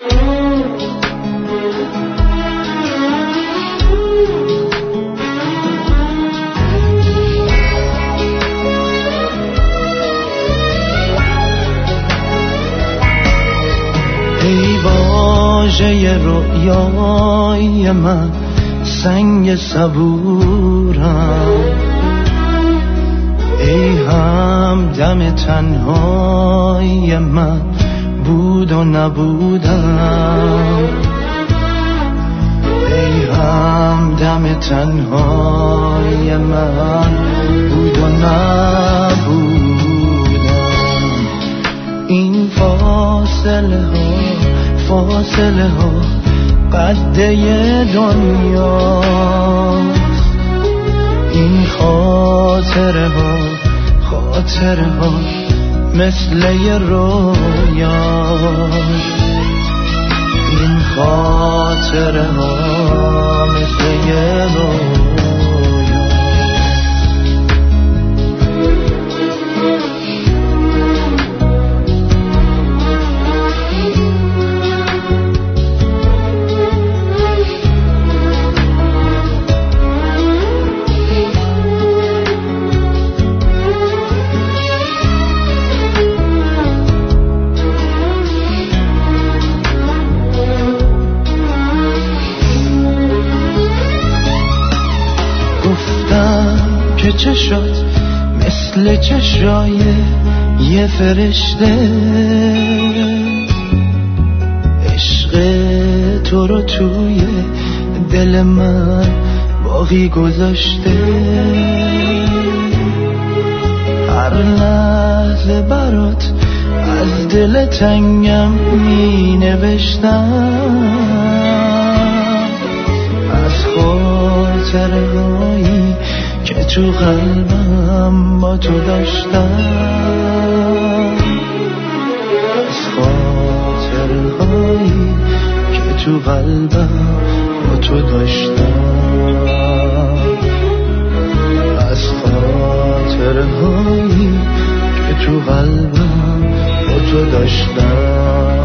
ای واژه رویای من، سنگ صبورم، ای همدم تنهای من، بود و نبودم، ای همدم تنهای من، بود و نبودم. این فاصله ها قده دنیاست، این خاطره ها مثل یه رویاست، این خاطره ها مثل یه رویاست. که چشات مثل چشای یه فرشته، عشق تو رو توی دل من باقی گذاشته. هر لحظه برات از دل تنگم می نوشتم، از خاطره هایی که تو قلبم با تو داشتم، از خاطره هایی که تو قلبم با تو داشتم، از خاطره هایی که تو قلبم با تو داشتم.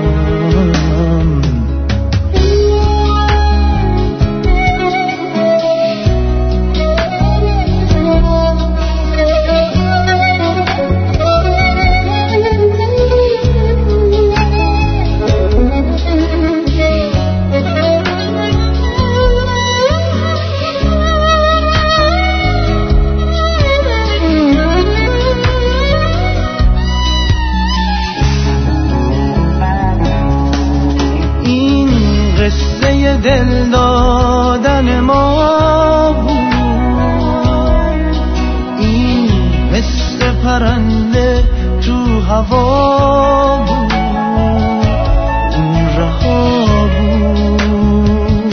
دل دادن ما بود، این مثل پرنده تو هوا بود، اون رها بود.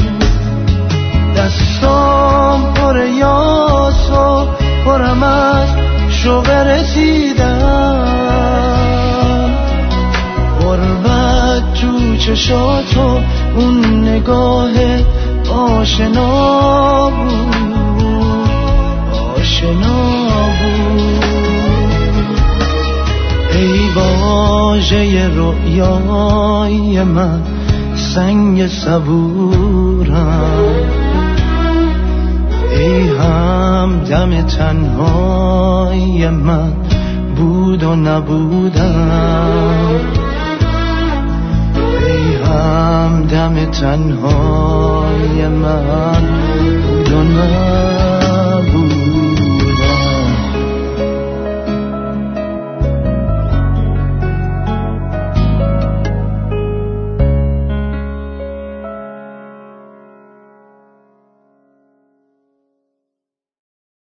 دستام پر یاس و پرم از شوق رسیدن، غربت تو چشاتو اون نگاه آشنا بود، آشنا بود. ای واژه رویای من، سنگ صبورم، ای همدم تنهای من، بود و نبودم، همدم تنها